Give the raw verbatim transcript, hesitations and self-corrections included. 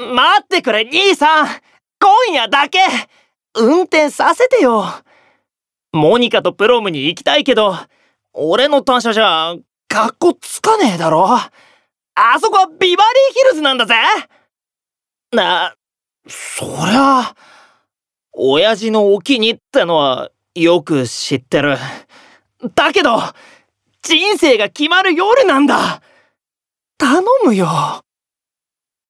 待ってくれ兄さん、今夜だけ運転させてよ。モニカとプロムに行きたいけど、俺の単車じゃかっこつかねえだろ。あそこはビバリーヒルズなんだぜ。な、そりゃ親父のお気に入ってのはよく知ってる。だけど人生が決まる夜なんだ。頼むよ。